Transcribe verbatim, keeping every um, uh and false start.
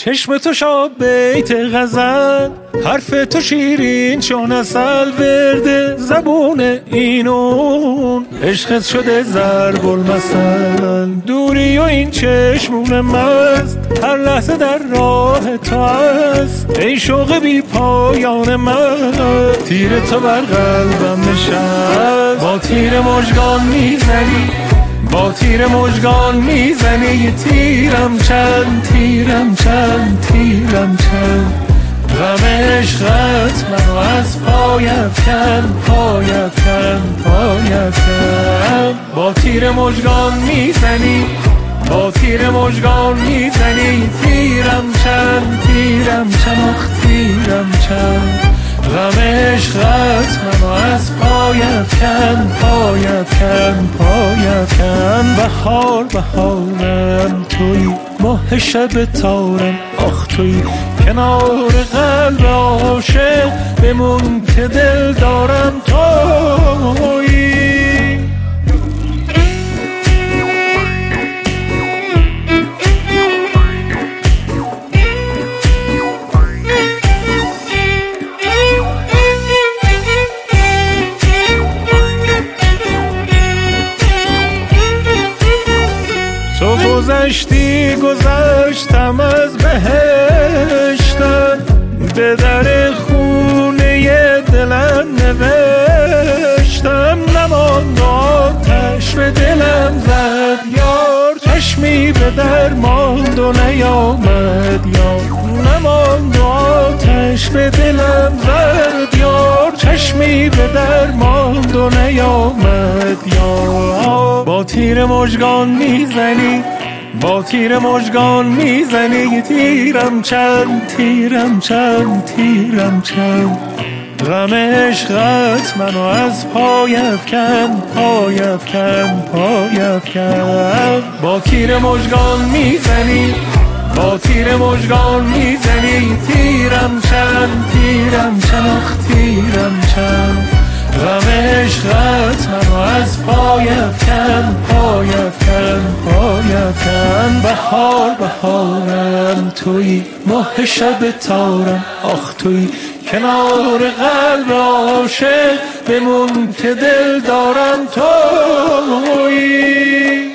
چشم تو شاد بیت غزل، حرف تو شیرین چون عسل، ورد زبون اینون عشقت شده ضرب المثل. دوری و این چشمون مست هر لحظه در راه تو است، ای شوق بی پایان من، تیر تو بر قلبم نشست. با تیر مژگان میزنی، با تیر مژگان میزنی، یه تیرم چند، تیرم چند، تیرم چند. غم عشقت منو از پای افکن، پای افکن، پای افکن. با تیر مژگان میزنی، با تیر مژگان میزنی، تیرم چند، تیرم چند، آخ تیرم چند. غم عشقت منو از پای افکن، پای افکن، پای افکن. بهار بهارم توی، ماه شب تارم آخ توی، کنار قلب عاشق بمون که دل دارم توی. تو گذشتی گذشتم از بهشتم، به در خونه دلم نوشتم. نماند آتش به دلم زد یار، چشمی به در ماند و نیامد یار. نماند آتش به دلم زد یار، چشمی به در ماند و نیامد یار. با تیر مژگان میزنی، با تیر مژگان میزنی، تیرم چند، تیرم چند، تیرم چند. غم عشقت منو از پای افکن، پای افکن، پای افکن. با تیر مژگان میزنی، با تیر مژگان میزنی، تیرم چند، تیرم چند، آخ تیرم چند. غم عشقت منو از پای افکن، پای افکن، پای افکن. بهار بهارم توی، ماه شب تارم آخ توی، کنار قلب عاشق بمون که دل دارم توی.